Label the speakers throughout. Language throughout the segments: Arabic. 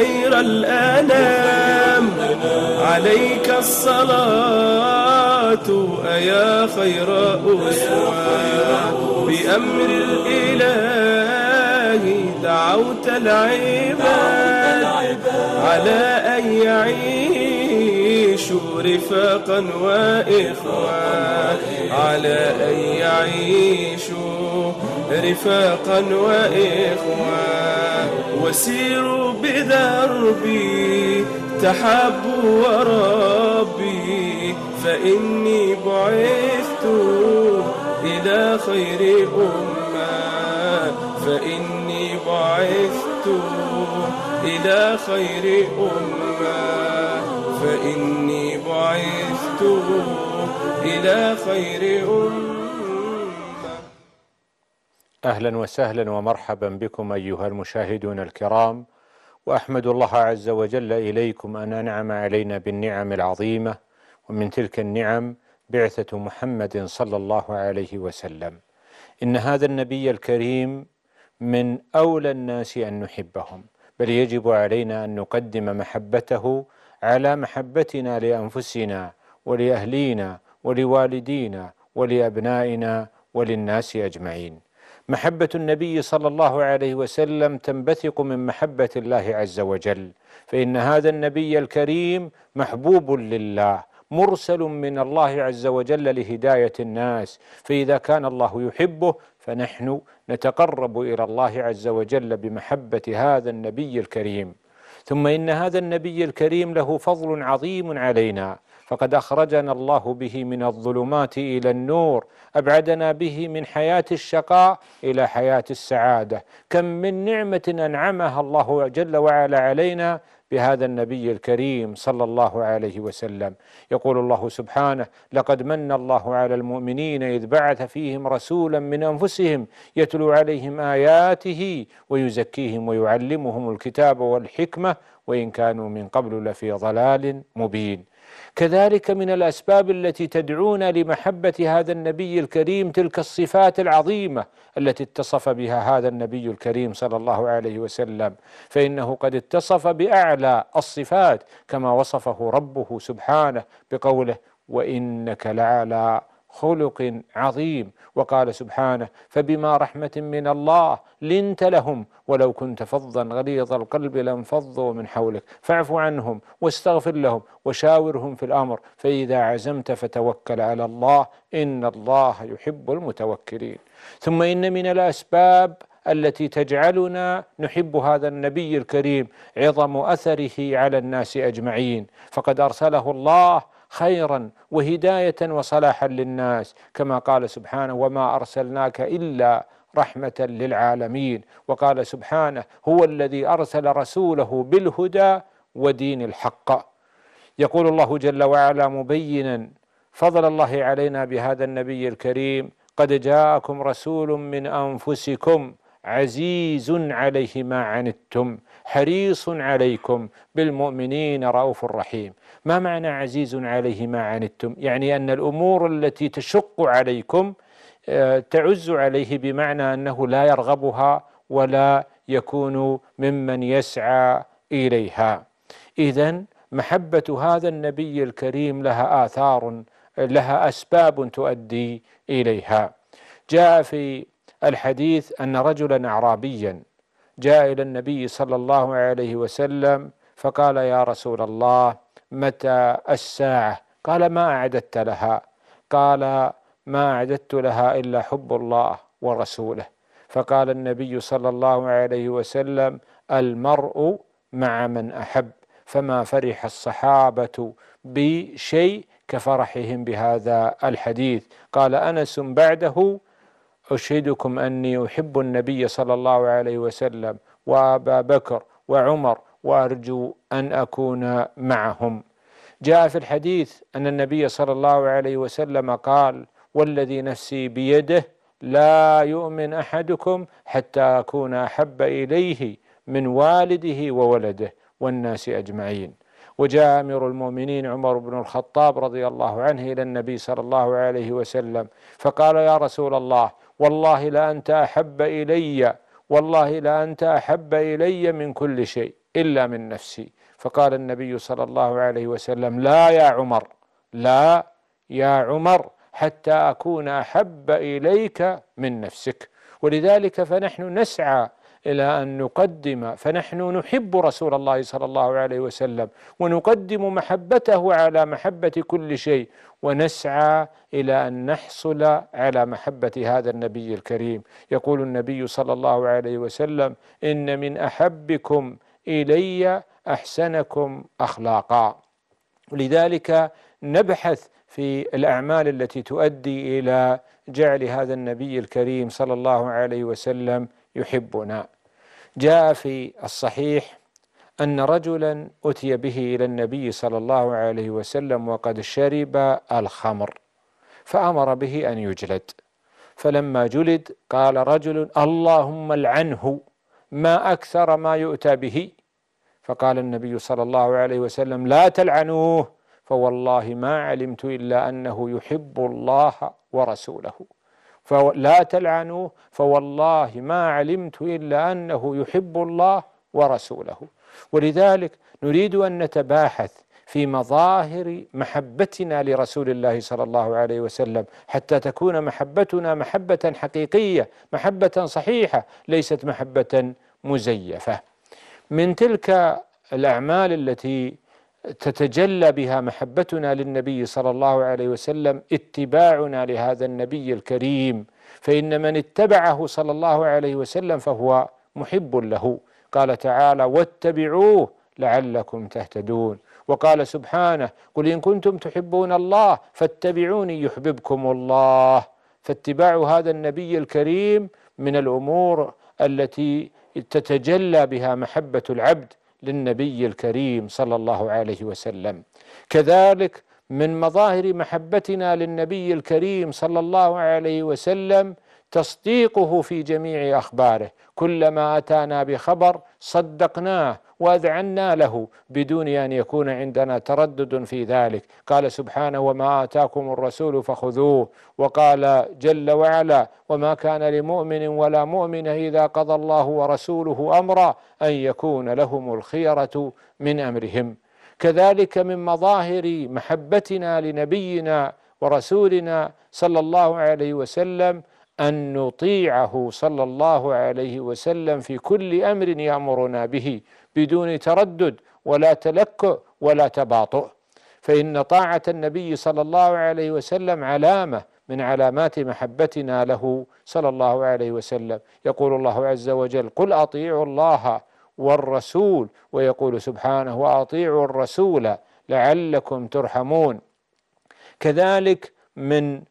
Speaker 1: خير الأنام، عليك الصلاة أيا خير أسوة، بأمر الإله دعوت العباد على أن يعيشوا رفاقا وإخوة، على أن يعيشوا رفاقا وإخوة، وسيروا بدربي تحبوا وربي، فإني بعثت إلى خير أمة، فإني بعثت إلى خير أمة، فإني بعثت إلى خير أمة.
Speaker 2: أهلا وسهلا ومرحبا بكم أيها المشاهدون الكرام، وأحمد الله عز وجل إليكم أن أنعم علينا بالنعم العظيمة، ومن تلك النعم بعثة محمد صلى الله عليه وسلم. إن هذا النبي الكريم من أولى الناس أن نحبهم، بل يجب علينا أن نقدم محبته على محبتنا لأنفسنا ولأهلينا ولوالدينا ولأبنائنا وللناس أجمعين. محبة النبي صلى الله عليه وسلم تنبثق من محبة الله عز وجل، فإن هذا النبي الكريم محبوب لله، مرسل من الله عز وجل لهداية الناس، فإذا كان الله يحبه فنحن نتقرب إلى الله عز وجل بمحبة هذا النبي الكريم. ثم إن هذا النبي الكريم له فضل عظيم علينا، فقد أخرجنا الله به من الظلمات إلى النور، أبعدنا به من حياة الشقاء إلى حياة السعادة. كم من نعمة أنعمها الله جل وعلا علينا بهذا النبي الكريم صلى الله عليه وسلم. يقول الله سبحانه: لقد من الله على المؤمنين إذ بعث فيهم رسولا من أنفسهم يتلو عليهم آياته ويزكيهم ويعلمهم الكتاب والحكمة وإن كانوا من قبل لفي ضلال مبين. كذلك من الأسباب التي تدعونا لمحبة هذا النبي الكريم تلك الصفات العظيمة التي اتصف بها هذا النبي الكريم صلى الله عليه وسلم، فإنه قد اتصف بأعلى الصفات كما وصفه ربه سبحانه بقوله: وإنك لعلى خلق عظيم. وقال سبحانه: فبما رحمة من الله لنت لهم ولو كنت فظا غليظ القلب لانفضوا من حولك فاعف عنهم واستغفر لهم وشاورهم في الأمر فإذا عزمت فتوكل على الله إن الله يحب المتوكلين. ثم إن من الأسباب التي تجعلنا نحب هذا النبي الكريم عظم أثره على الناس أجمعين، فقد أرسله الله خيرا وهداية وصلاحا للناس، كما قال سبحانه: وما أرسلناك إلا رحمة للعالمين. وقال سبحانه: هو الذي أرسل رسوله بالهدى ودين الحق. يقول الله جل وعلا مبينا فضل الله علينا بهذا النبي الكريم: قد جاءكم رسول من أنفسكم عزيز عليه ما عنتم حريص عليكم بالمؤمنين رؤوف رحيم. ما معنى عزيز عليه ما عنتم؟ يعني أن الأمور التي تشق عليكم تعز عليه، بمعنى أنه لا يرغبها ولا يكون ممن يسعى إليها. إذن محبة هذا النبي الكريم لها آثار، لها أسباب تؤدي إليها. جاء في الحديث أن رجلا أعرابيا جاء إلى النبي صلى الله عليه وسلم فقال: يا رسول الله متى الساعة؟ قال: ما أعددت لها؟ قال: ما أعددت لها إلا حب الله ورسوله. فقال النبي صلى الله عليه وسلم: المرء مع من أحب. فما فرح الصحابة بشيء كفرحهم بهذا الحديث. قال أنس بعده: أشهدكم أني أحب النبي صلى الله عليه وسلم وأبا بكر وعمر وأرجو أن أكون معهم. جاء في الحديث أن النبي صلى الله عليه وسلم قال: والذي نفسي بيده لا يؤمن أحدكم حتى أكون أحب إليه من والده وولده والناس أجمعين. وجاء أمير المؤمنين عمر بن الخطاب رضي الله عنه إلى النبي صلى الله عليه وسلم فقال: يا رسول الله والله لا أنت أحب إلي، والله لا أنت أحب إلي من كل شيء. إلا من نفسي. فقال النبي صلى الله عليه وسلم: لا يا عمر، لا يا عمر، حتى أكون أحب إليك من نفسك. ولذلك فنحن نسعى إلى أن نقدم، فنحن نحب رسول الله صلى الله عليه وسلم ونقدم محبته على محبة كل شيء، ونسعى إلى أن نحصل على محبة هذا النبي الكريم. يقول النبي صلى الله عليه وسلم: إن من أحبكم إلي أحسنكم أخلاقا. لذلك نبحث في الأعمال التي تؤدي إلى جعل هذا النبي الكريم صلى الله عليه وسلم يحبنا. جاء في الصحيح أن رجلا أتي به إلى النبي صلى الله عليه وسلم وقد شرب الخمر، فأمر به أن يجلد. فلما جلد قال رجل: اللهم العنه، ما أكثر ما يؤتى به. فقال النبي صلى الله عليه وسلم: لا تلعنوه، فوالله ما علمت إلا أنه يحب الله ورسوله. فلا تلعنوه، فوالله ما علمت إلا أنه يحب الله ورسوله. ولذلك نريد أن نتباحث في مظاهر محبتنا لرسول الله صلى الله عليه وسلم، حتى تكون محبتنا محبة حقيقية، محبة صحيحة، ليست محبة مزيفة. من تلك الأعمال التي تتجلى بها محبتنا للنبي صلى الله عليه وسلم اتباعنا لهذا النبي الكريم، فإن من اتبعه صلى الله عليه وسلم فهو محب له. قال تعالى: واتبعوه لعلكم تهتدون. وقال سبحانه: قل إن كنتم تحبون الله فاتبعوني يحببكم الله. فاتباع هذا النبي الكريم من الأمور التي تتجلى بها محبة العبد للنبي الكريم صلى الله عليه وسلم. كذلك من مظاهر محبتنا للنبي الكريم صلى الله عليه وسلم تصديقه في جميع أخباره. كلما أتانا بخبر صدقناه وأذعنا له بدون أن يكون عندنا تردد في ذلك. قال سبحانه: وما آتاكم الرسول فخذوه. وقال جل وعلا: وما كان لمؤمن ولا مؤمنة إذا قضى الله ورسوله أمرا أن يكون لهم الخيرة من أمرهم. كذلك من مظاهر محبتنا لنبينا ورسولنا صلى الله عليه وسلم أن نطيعه صلى الله عليه وسلم في كل أمر يأمرنا به بدون تردد ولا تلكؤ ولا تباطؤ. فإن طاعة النبي صلى الله عليه وسلم علامة من علامات محبتنا له صلى الله عليه وسلم. يقول الله عز وجل: قل أطيعوا الله والرسول. ويقول سبحانه: وأطيعوا الرسول لعلكم ترحمون. كذلك من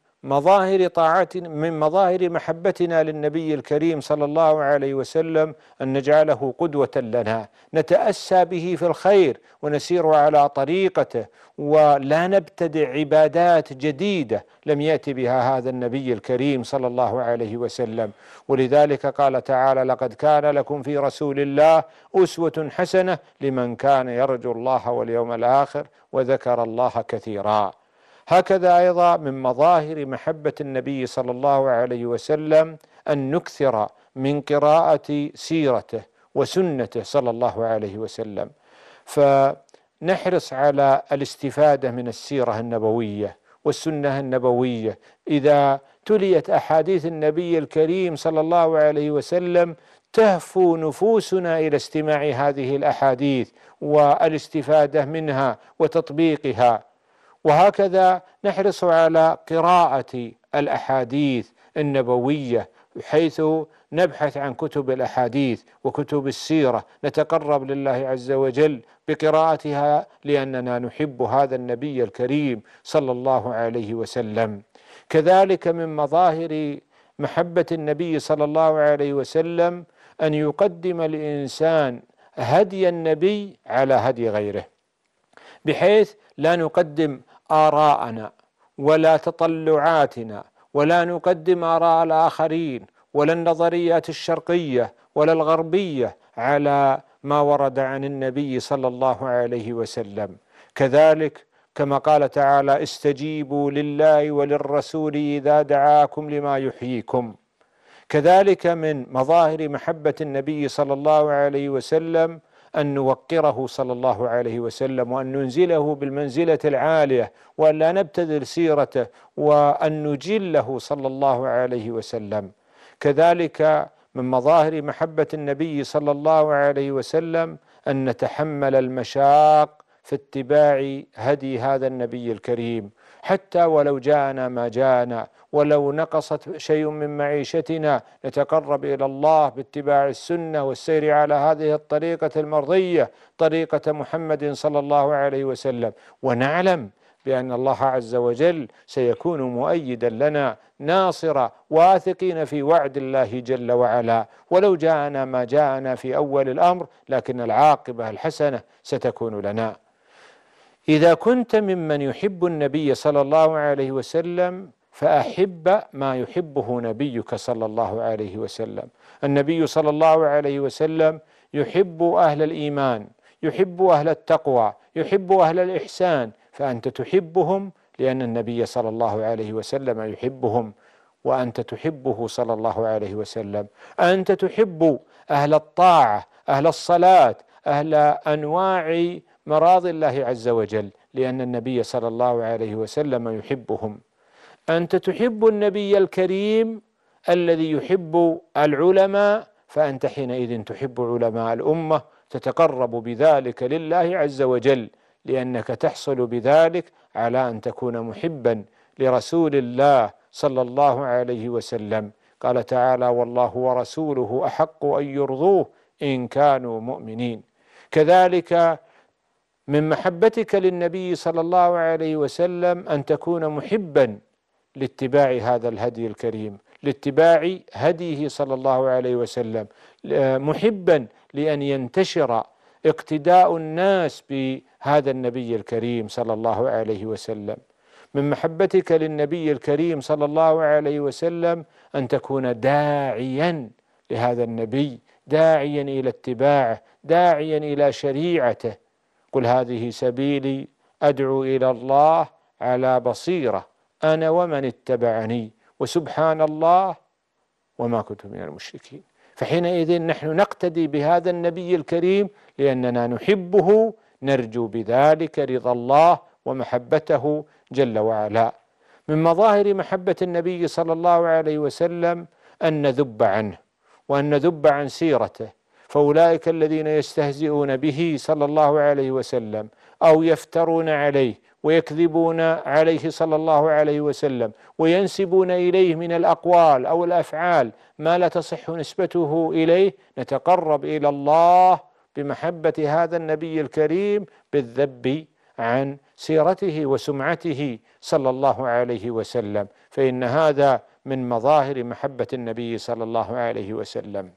Speaker 2: مظاهر محبتنا للنبي الكريم صلى الله عليه وسلم أن نجعله قدوة لنا، نتأسى به في الخير ونسير على طريقته، ولا نبتدع عبادات جديدة لم يأتي بها هذا النبي الكريم صلى الله عليه وسلم. ولذلك قال تعالى: لقد كان لكم في رسول الله أسوة حسنة لمن كان يرجو الله واليوم الآخر وذكر الله كثيرا. هكذا أيضا من مظاهر محبة النبي صلى الله عليه وسلم أن نكثر من قراءة سيرته وسنته صلى الله عليه وسلم، فنحرص على الاستفادة من السيرة النبوية والسنة النبوية. إذا تليت أحاديث النبي الكريم صلى الله عليه وسلم تهفو نفوسنا إلى استماع هذه الأحاديث والاستفادة منها وتطبيقها. وهكذا نحرص على قراءة الأحاديث النبوية، حيث نبحث عن كتب الأحاديث وكتب السيرة، نتقرب لله عز وجل بقراءتها لأننا نحب هذا النبي الكريم صلى الله عليه وسلم. كذلك من مظاهر محبة النبي صلى الله عليه وسلم أن يقدم الإنسان هدي النبي على هدي غيره، بحيث لا نقدم آراءنا ولا تطلعاتنا ولا نقدم آراء الآخرين ولا النظريات الشرقية ولا الغربية على ما ورد عن النبي صلى الله عليه وسلم. كذلك كما قال تعالى: استجيبوا لله وللرسول إذا دعاكم لما يحييكم. كذلك من مظاهر محبة النبي صلى الله عليه وسلم أن نوقره صلى الله عليه وسلم، وأن ننزله بالمنزلة العالية، وأن لا نبتذل سيرته، وأن نجله صلى الله عليه وسلم. كذلك من مظاهر محبة النبي صلى الله عليه وسلم أن نتحمل المشاق في اتباع هدي هذا النبي الكريم، حتى ولو جاءنا ما جاءنا، ولو نقصت شيء من معيشتنا نتقرب إلى الله باتباع السنة والسير على هذه الطريقة المرضية، طريقة محمد صلى الله عليه وسلم، ونعلم بأن الله عز وجل سيكون مؤيدا لنا ناصرا، واثقين في وعد الله جل وعلا، ولو جاءنا ما جاءنا في أول الأمر لكن العاقبة الحسنة ستكون لنا. إذا كنت ممن يحب النبي صلى الله عليه وسلم فأحب ما يحبه نبيك صلى الله عليه وسلم. النبي صلى الله عليه وسلم يحب أهل الإيمان، يحب أهل التقوى، يحب أهل الإحسان، فأنت تحبهم لأن النبي صلى الله عليه وسلم يحبهم، وأنت تحبه صلى الله عليه وسلم. أنت تحب أهل الطاعة، أهل الصلاة، أهل أنواع مراضي الله عز وجل، لأن النبي صلى الله عليه وسلم يحبهم. أنت تحب النبي الكريم الذي يحب العلماء، فأنت حينئذ تحب علماء الأمة، تتقرب بذلك لله عز وجل، لأنك تحصل بذلك على أن تكون محبا لرسول الله صلى الله عليه وسلم. قال تعالى: والله ورسوله أحق أن يرضوه إن كانوا مؤمنين. كذلك من محبتك للنبي صلى الله عليه وسلم أن تكون محبا لاتباع هذا الهدي الكريم، لاتباع هديه صلى الله عليه وسلم، محبا لأن ينتشر اقتداء الناس بهذا النبي الكريم صلى الله عليه وسلم. من محبتك للنبي الكريم صلى الله عليه وسلم أن تكون داعيا لهذا النبي، داعيا إلى اتباعه، داعيا إلى شريعته. قل هذه سبيلي أدعو إلى الله على بصيرة أنا ومن اتبعني وسبحان الله وما كنت من المشركين. فحينئذ نحن نقتدي بهذا النبي الكريم لأننا نحبه، نرجو بذلك رضا الله ومحبته جل وعلا. من مظاهر محبة النبي صلى الله عليه وسلم أن نذب عنه وأن نذب عن سيرته. فأولئك الذين يستهزئون به صلى الله عليه وسلم أو يفترون عليه ويكذبون عليه صلى الله عليه وسلم وينسبون إليه من الأقوال أو الأفعال ما لا تصح نسبته إليه، نتقرب إلى الله بمحبة هذا النبي الكريم بالذب عن سيرته وسمعته صلى الله عليه وسلم، فإن هذا من مظاهر محبة النبي صلى الله عليه وسلم.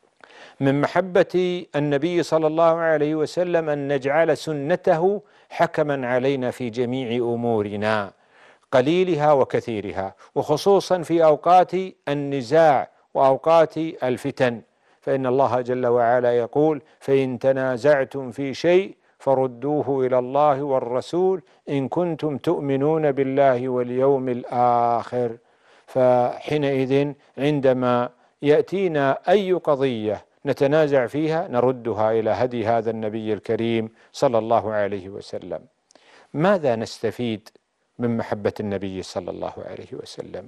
Speaker 2: من محبة النبي صلى الله عليه وسلم أن نجعل سنته حكما علينا في جميع أمورنا قليلها وكثيرها، وخصوصا في أوقات النزاع وأوقات الفتن، فإن الله جل وعلا يقول: فإن تنازعتم في شيء فردوه إلى الله والرسول إن كنتم تؤمنون بالله واليوم الآخر. فحينئذ عندما يأتينا أي قضية نتنازع فيها نردها إلى هدي هذا النبي الكريم صلى الله عليه وسلم. ماذا نستفيد من محبة النبي صلى الله عليه وسلم؟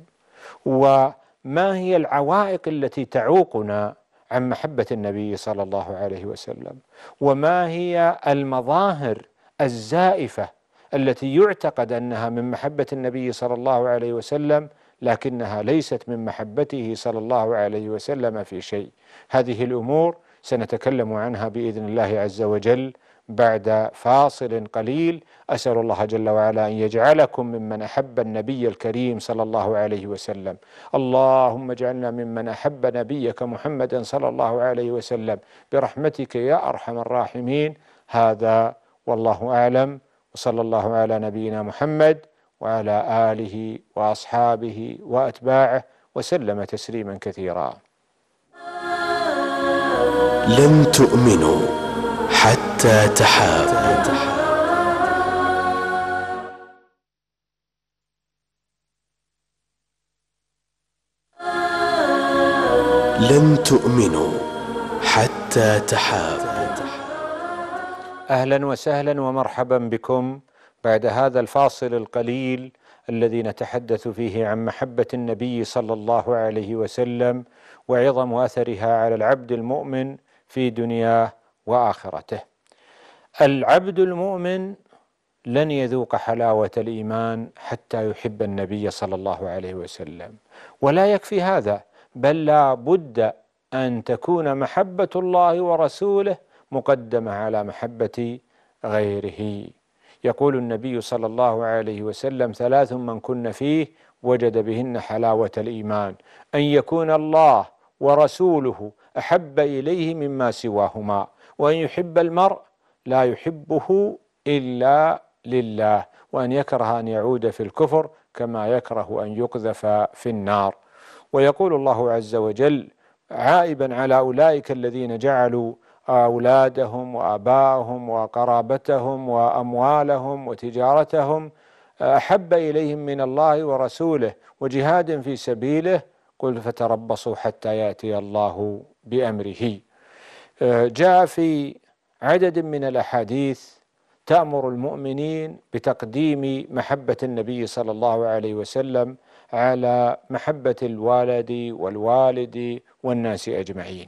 Speaker 2: وما هي العوائق التي تعوقنا عن محبة النبي صلى الله عليه وسلم؟ وما هي المظاهر الزائفة التي يعتقد أنها من محبة النبي صلى الله عليه وسلم لكنها ليست من محبته صلى الله عليه وسلم في شيء؟ هذه الأمور سنتكلم عنها بإذن الله عز وجل بعد فاصل قليل. أسأل الله جل وعلا أن يجعلكم ممن أحب النبي الكريم صلى الله عليه وسلم. اللهم اجعلنا ممن أحب نبيك محمد صلى الله عليه وسلم برحمتك يا أرحم الراحمين. هذا والله أعلم، وصلى الله على نبينا محمد وعلى آله وأصحابه وأتباعه وسلم تسليما كثيرا.
Speaker 3: لن تؤمنوا حتى تحابوا. لن تؤمنوا حتى تحابوا.
Speaker 2: أهلا وسهلا ومرحبا بكم بعد هذا الفاصل القليل الذي نتحدث فيه عن محبة النبي صلى الله عليه وسلم وعظم أثرها على العبد المؤمن في دنياه وآخرته. العبد المؤمن لن يذوق حلاوة الإيمان حتى يحب النبي صلى الله عليه وسلم، ولا يكفي هذا، بل لا بد أن تكون محبة الله ورسوله مقدمة على محبة غيره. يقول النبي صلى الله عليه وسلم: 3 من كن فيه وجد بهن حلاوة الإيمان، أن يكون الله ورسوله أحب إليه مما سواهما، وأن يحب المرء لا يحبه إلا لله، وأن يكره أن يعود في الكفر كما يكره أن يقذف في النار. ويقول الله عز وجل عائبا على أولئك الذين جعلوا أولادهم وآباءهم وقرابتهم وأموالهم وتجارتهم أحب إليهم من الله ورسوله وجهاد في سبيله، قل فتربصوا حتى يأتي الله بأمره. جاء في عدد من الأحاديث تأمر المؤمنين بتقديم محبة النبي صلى الله عليه وسلم على محبة الوالد والوالد والناس أجمعين.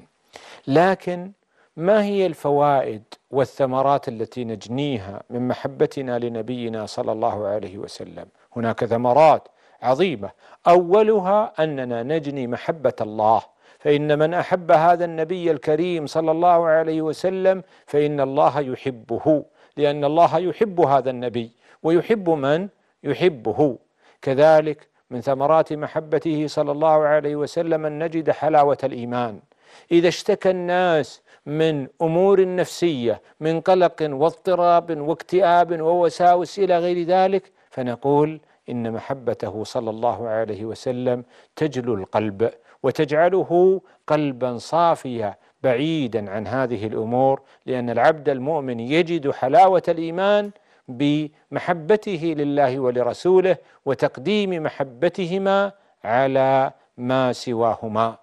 Speaker 2: لكن ما هي الفوائد والثمرات التي نجنيها من محبتنا لنبينا صلى الله عليه وسلم؟ هناك ثمرات عظيمة، أولها أننا نجني محبة الله، فإن من أحب هذا النبي الكريم صلى الله عليه وسلم فإن الله يحبه، لأن الله يحب هذا النبي ويحب من يحبه. كذلك من ثمرات محبته صلى الله عليه وسلم أن نجد حلاوة الإيمان. إذا اشتكى الناس من أمور نفسية، من قلق واضطراب واكتئاب ووساوس إلى غير ذلك، فنقول إن محبته صلى الله عليه وسلم تجلو القلب وتجعله قلبا صافيا بعيدا عن هذه الأمور، لأن العبد المؤمن يجد حلاوة الإيمان بمحبته لله ولرسوله وتقديم محبتهما على ما سواهما،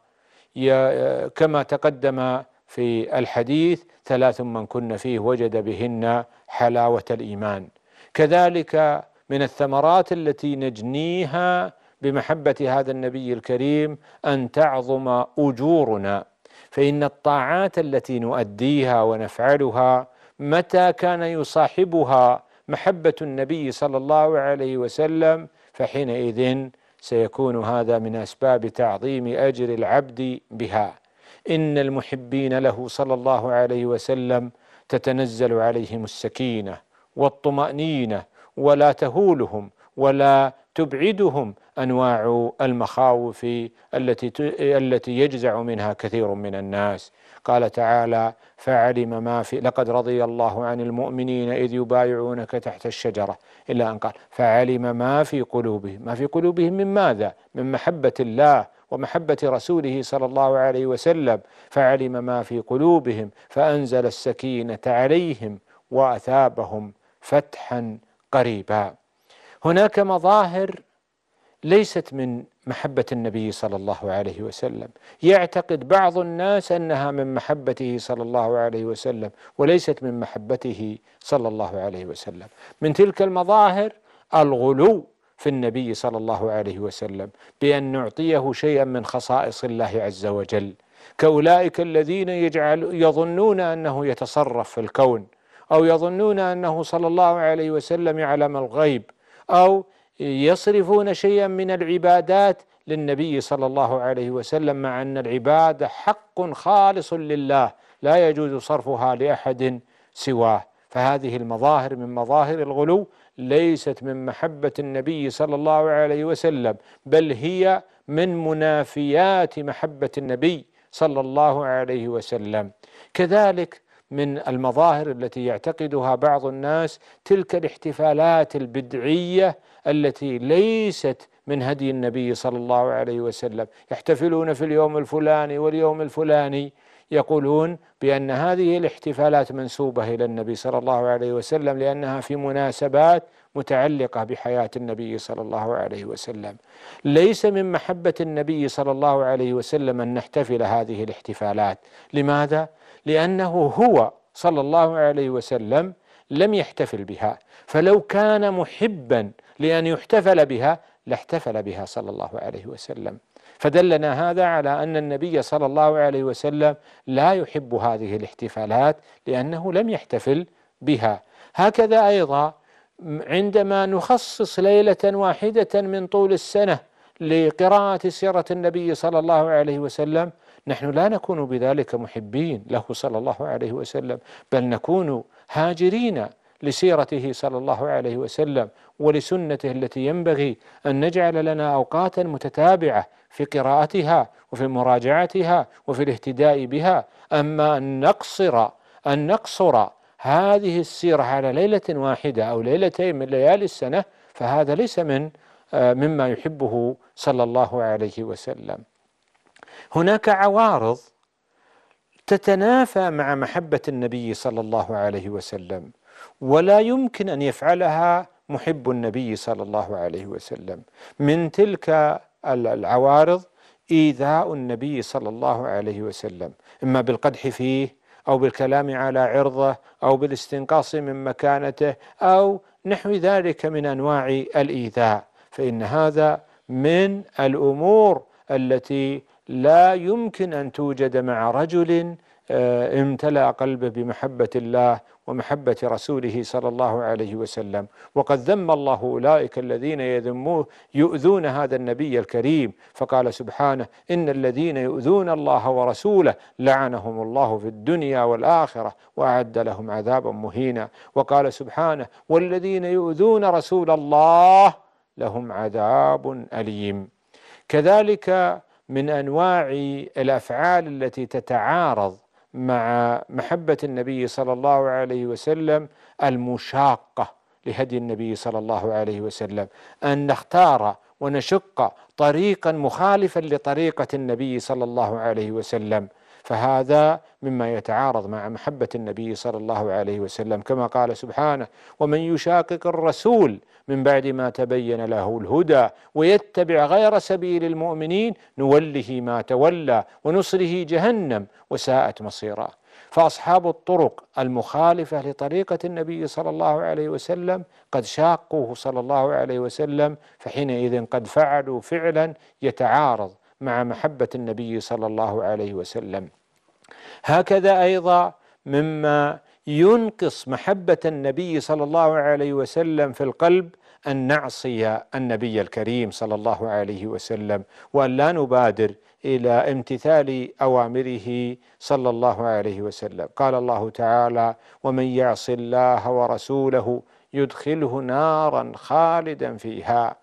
Speaker 2: كما تقدم في الحديث: 3 من كن فيه وجد بهن حلاوة الإيمان. كذلك من الثمرات التي نجنيها بمحبة هذا النبي الكريم أن تعظم أجورنا، فإن الطاعات التي نؤديها ونفعلها متى كان يصاحبها محبة النبي صلى الله عليه وسلم فحينئذ سيكون هذا من أسباب تعظيم أجر العبد بها. إن المحبين له صلى الله عليه وسلم تتنزل عليهم السكينة والطمأنينة، ولا تهولهم ولا تبعدهم أنواع المخاوف التي يجزع منها كثير من الناس. قال تعالى: فعلم ما في لقد رضي الله عن المؤمنين إذ يبايعونك تحت الشجرة، إلا أن قال فعلم ما في قلوبهم. ما في قلوبهم من ماذا؟ من محبة الله ومحبة رسوله صلى الله عليه وسلم. فعلم ما في قلوبهم فأنزل السكينة عليهم وأثابهم فتحا قريبا. هناك مظاهر ليست من محبة النبي صلى الله عليه وسلم، يعتقد بعض الناس أنها من محبته صلى الله عليه وسلم وليست من محبته صلى الله عليه وسلم. من تلك المظاهر الغلو في النبي صلى الله عليه وسلم بأن نعطيه شيئا من خصائص الله عز وجل، كأولئك الذين يظنون أنه يتصرف في الكون، أو يظنون أنه صلى الله عليه وسلم يعلم الغيب، أو يصرفون شيئا من العبادات للنبي صلى الله عليه وسلم، مع أن العبادة حق خالص لله لا يجوز صرفها لأحد سواه. فهذه المظاهر من مظاهر الغلو، ليست من محبة النبي صلى الله عليه وسلم، بل هي من منافيات محبة النبي صلى الله عليه وسلم. كذلك من المظاهر التي يعتقدها بعض الناس تلك الاحتفالات البدعية التي ليست من هدي النبي صلى الله عليه وسلم. يحتفلون في اليوم الفلاني واليوم الفلاني، يقولون بأن هذه الاحتفالات منسوبة إلى النبي صلى الله عليه وسلم لأنها في مناسبات متعلقة بحياة النبي صلى الله عليه وسلم. ليس من محبة النبي صلى الله عليه وسلم أن نحتفل هذه الاحتفالات. لماذا؟ لأنه هو صلى الله عليه وسلم لم يحتفل بها، فلو كان محبا لأن يحتفل بها لاحتفل بها صلى الله عليه وسلم. فدلنا هذا على أن النبي صلى الله عليه وسلم لا يحب هذه الاحتفالات لأنه لم يحتفل بها. هكذا أيضا عندما نخصص ليلة واحدة من طول السنة لقراءة سيرة النبي صلى الله عليه وسلم، نحن لا نكون بذلك محبين له صلى الله عليه وسلم، بل نكون هاجرين لسيرته صلى الله عليه وسلم ولسنته التي ينبغي أن نجعل لنا أوقاتا متتابعة في قراءتها وفي مراجعتها وفي الاهتداء بها. أما أن نقصر هذه السيرة على ليلة واحدة أو ليلتين من ليالي السنة فهذا ليس مما يحبه صلى الله عليه وسلم. هناك عوارض تتنافى مع محبة النبي صلى الله عليه وسلم، ولا يمكن أن يفعلها محب النبي صلى الله عليه وسلم. من تلك العوارض إيذاء النبي صلى الله عليه وسلم، إما بالقدح فيه أو بالكلام على عرضه أو بالاستنقاص من مكانته أو نحو ذلك من أنواع الإيذاء، فإن هذا من الأمور التي لا يمكن أن توجد مع رجل امتلأ قلبه بمحبة الله ومحبة رسوله صلى الله عليه وسلم. وقد ذم الله أولئك الذين يؤذون هذا النبي الكريم، فقال سبحانه: إن الذين يؤذون الله ورسوله لعنهم الله في الدنيا والآخرة وأعد لهم عذابا مهينا. وقال سبحانه: والذين يؤذون رسول الله لهم عذاب أليم. كذلك من أنواع الأفعال التي تتعارض مع محبة النبي صلى الله عليه وسلم المشاقة لهدي النبي صلى الله عليه وسلم، أن نختار ونشق طريقا مخالفا لطريقة النبي صلى الله عليه وسلم، فهذا مما يتعارض مع محبة النبي صلى الله عليه وسلم، كما قال سبحانه: ومن يشاقق الرسول من بعد ما تبين له الهدى ويتبع غير سبيل المؤمنين نوله ما تولى ونصله جهنم وساءت مصيرا. فأصحاب الطرق المخالفة لطريقة النبي صلى الله عليه وسلم قد شاقوه صلى الله عليه وسلم، فحينئذ قد فعلوا فعلا يتعارض مع محبة النبي صلى الله عليه وسلم. هكذا أيضا مما ينقص محبة النبي صلى الله عليه وسلم في القلب أن نعصي النبي الكريم صلى الله عليه وسلم، وأن لا نبادر إلى امتثال أوامره صلى الله عليه وسلم. قال الله تعالى: ومن يعص الله ورسوله يدخله نارا خالدا فيها.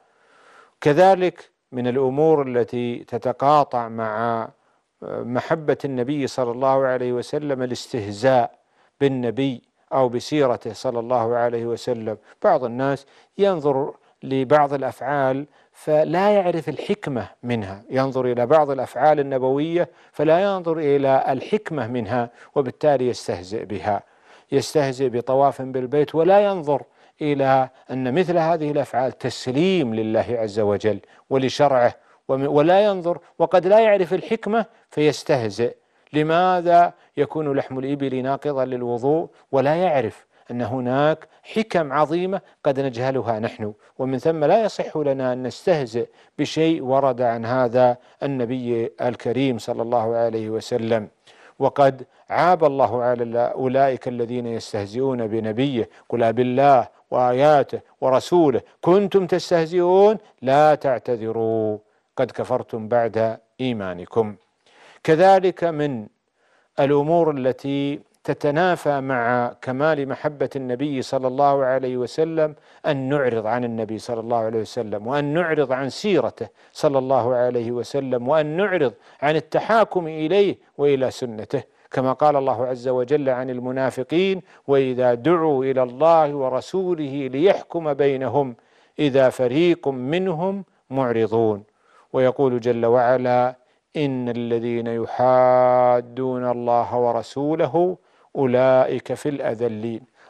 Speaker 2: كذلك من الأمور التي تتقاطع مع محبة النبي صلى الله عليه وسلم الاستهزاء بالنبي أو بسيرته صلى الله عليه وسلم. بعض الناس ينظر لبعض الأفعال فلا يعرف الحكمة منها، ينظر إلى بعض الأفعال النبوية فلا ينظر إلى الحكمة منها، وبالتالي يستهزئ بها، يستهزئ بطواف بالبيت ولا ينظر إلى أن مثل هذه الأفعال تسليم لله عز وجل ولشرعه، ولا ينظر وقد لا يعرف الحكمة فيستهزئ. لماذا يكون لحم الإبل ناقضا للوضوء ولا يعرف أن هناك حكم عظيمة قد نجهلها نحن، ومن ثم لا يصح لنا أن نستهزئ بشيء ورد عن هذا النبي الكريم صلى الله عليه وسلم. وقد عاب الله على أولئك الذين يستهزئون بنبيه: قل أبالله وآياته ورسوله كنتم تستهزئون لا تعتذروا قد كفرتم بعد إيمانكم. كذلك من الأمور التي تتنافى مع كمال محبة النبي صلى الله عليه وسلم أن نعرض عن النبي صلى الله عليه وسلم، وأن نعرض عن سيرته صلى الله عليه وسلم، وأن نعرض عن التحاكم إليه وإلى سنته، كما قال الله عز وجل عن المنافقين: وإذا دعوا إلى الله ورسوله ليحكم بينهم إذا فريق منهم معرضون. ويقول جل وعلا: إن الذين يحادون الله ورسوله أولئك في الأذلين.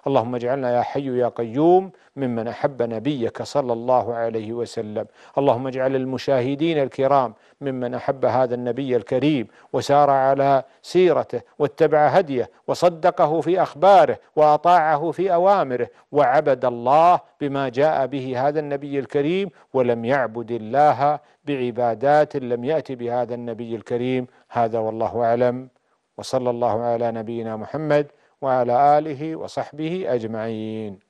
Speaker 2: اللهم اجعلنا يا حي يا قيوم ممن أحب نبيك صلى الله عليه وسلم. اللهم اجعل المشاهدين الكرام ممن أحب هذا النبي الكريم وسار على سيرته واتبع هديه وصدقه في أخباره وأطاعه في أوامره وعبد الله بما جاء به هذا النبي الكريم، ولم يعبد الله بعبادات لم يأتي بهذا النبي الكريم. هذا والله أعلم، وصلى الله على نبينا محمد وعلى آله وصحبه أجمعين.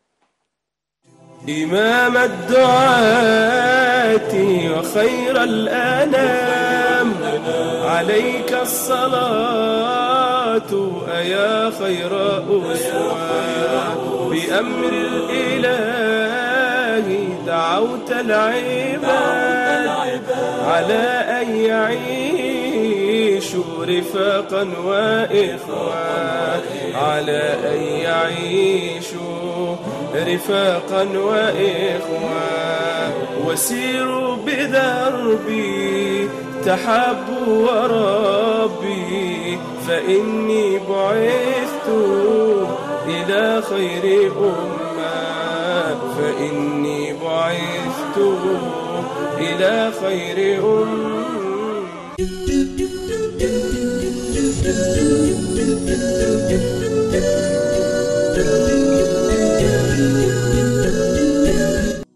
Speaker 1: إمام الدعاة وخير الأنام، عليك الصلاة أيا خير أسوة، بأمر الإله دعوت العباد على أن يعيشوا رفاقا وإخوة، على أن يعيشوا رفاقا وإخوة، وسيروا بدربي تحبوا وربي، فإني بعثت إلى خير أمة، فإني بعثت إلى خير أمة.